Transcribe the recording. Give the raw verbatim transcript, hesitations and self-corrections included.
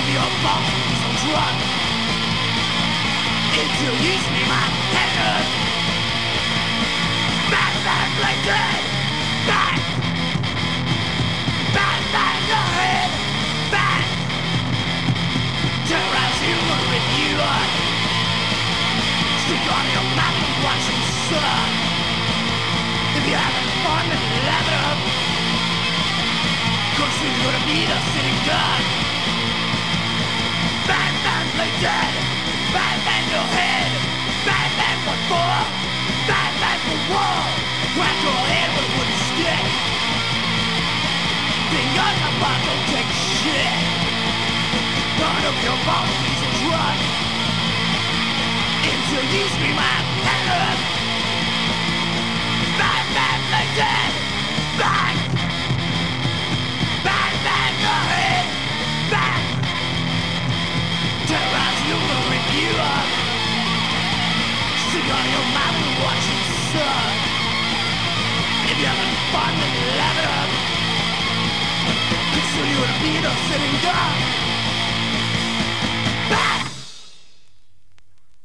of your bones are drunk until you scream my head up. Bang, bang, like dead. Bang. Bang, bang, your head. Bang. Terrorize humor with you on. Stick on your mouth and watch them suck. If you're having fun, then laugh it up. Cause you're gonna be the sitting gun. Bang, bang, play dead. Bang, bang, your head. Bang, bang, what for? Bang, bang, for war. Whack your head with a wooden stick. Think on the bar, don't take shit. Burn up your bodies and drunk until you scream out, head up. Bang, bang, play dead. Bang. Bang, bang, your head. Bang. Terrorize you will rip you up. Stick on your mouth and watch it suck. If you're having fun, then laugh it up. Consider you to be the sitting gun. Bang.